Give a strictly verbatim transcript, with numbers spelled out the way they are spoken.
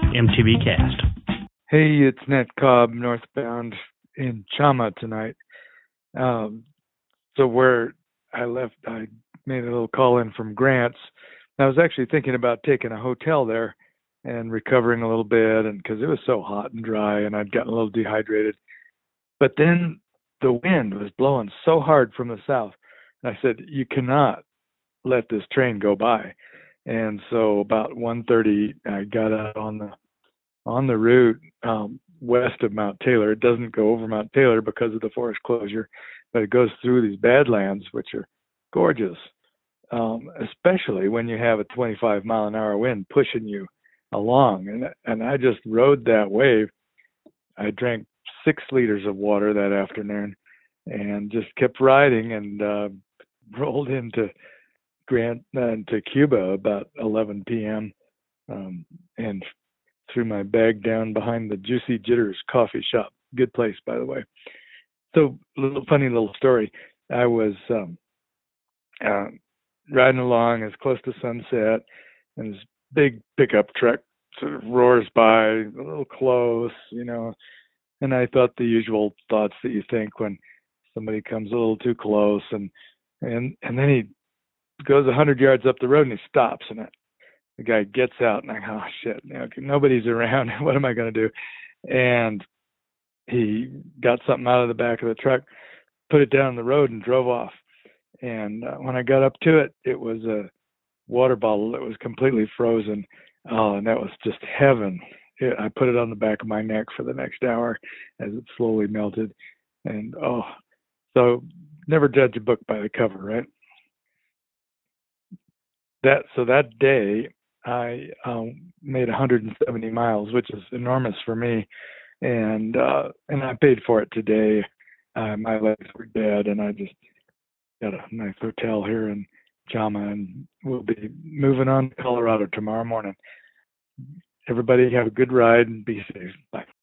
M T V Cast. Hey, it's Ned Cobb, northbound in Chama tonight. Um, so where I left, I made a little call in from Grants. I was actually thinking about taking a hotel there and recovering a little bit, and because it was so hot and dry, and I'd gotten a little dehydrated. But then the wind was blowing so hard from the south, and I said, "You cannot let this train go by." And so about one thirty, I got out on the on the route um, west of Mount Taylor. It doesn't go over Mount Taylor because of the forest closure, but it goes through these badlands, which are gorgeous, um, especially when you have a twenty-five mile an hour wind pushing you along. And and I just rode that wave. I drank six liters of water that afternoon, and just kept riding, and uh, rolled into Grant uh, to Cuba about eleven p.m. Um, and threw my bag down behind the Juicy Jitters coffee shop. Good place, by the way. So, a little funny little story. I was um, uh, riding along as close to sunset, and this big pickup truck sort of roars by, a little close, you know. And I thought the usual thoughts that you think when somebody comes a little too close, and and and then he goes a hundred yards up the road and he stops, and I, the guy gets out, and I go, oh shit, okay, nobody's around. What am I going to do? And he got something out of the back of the truck, put it down the road, and drove off. And uh, when I got up to it, it was a water bottle that was completely frozen. Oh, and that was just heaven. It, I put it on the back of my neck for the next hour as it slowly melted. And oh, so never judge a book by the cover, right? That so that day I um, made one hundred seventy miles, which is enormous for me, and uh, and I paid for it today. Uh, my legs were dead, and I just got a nice hotel here in Chama, and we'll be moving on to Colorado tomorrow morning. Everybody have a good ride and be safe. Bye.